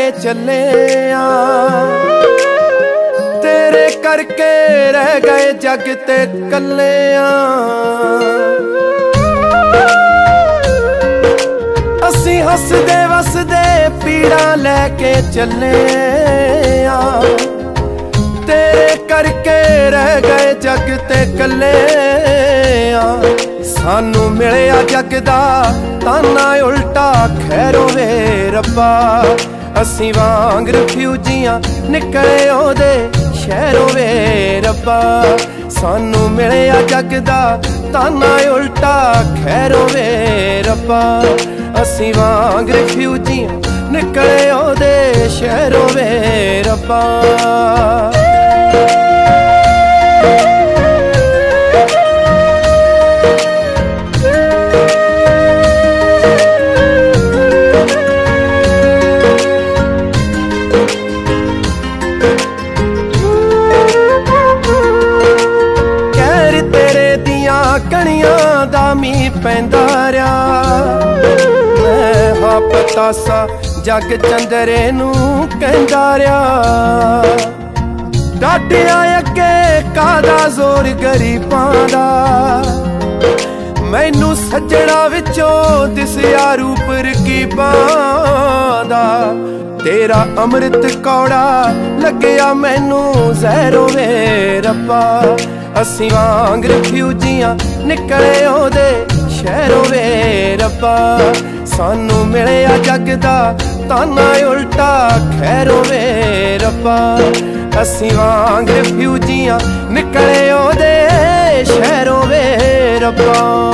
के चले आ। तेरे करके रह गए जग ते कल्ले आ। असी हसदे वसदे पीड़ा लैके चले आ। तेरे करके रह गए जग ते कल्ले आ। सानू मिलिया जग दा ताना उल्टा खैरों वे रब्बा। असी वांग रिफ्यूजियां निकले ओदे शहरों वे रब्बा। सानू मिलिया जग दा ताना उल्टा खैरों वे रब्बा। असी वांग रिफ्यूजियां निकले ओदे शहरों वे रब्बा। कणियां दा मींह पैंदा रहा। मैं हां पतासा जग चंदरे नू कहंदा रहा। डाटिया अगे कादा जोर गरीबां दा। मैनू सज्जणा विचों दिसिया रूप रकीबां दा। तेरा अमृत कौड़ा लग्या मैनू जहरों वे रब्बा। असी वांग रिफ्यूजियां निकले ओदे शहरों वे रब्बा। सानू मिलिया जग दा ताना उल्टा खैरों वे रब्बा। असी वांग रिफ्यूजियां निकले ओदे शहरों वे रब्बा।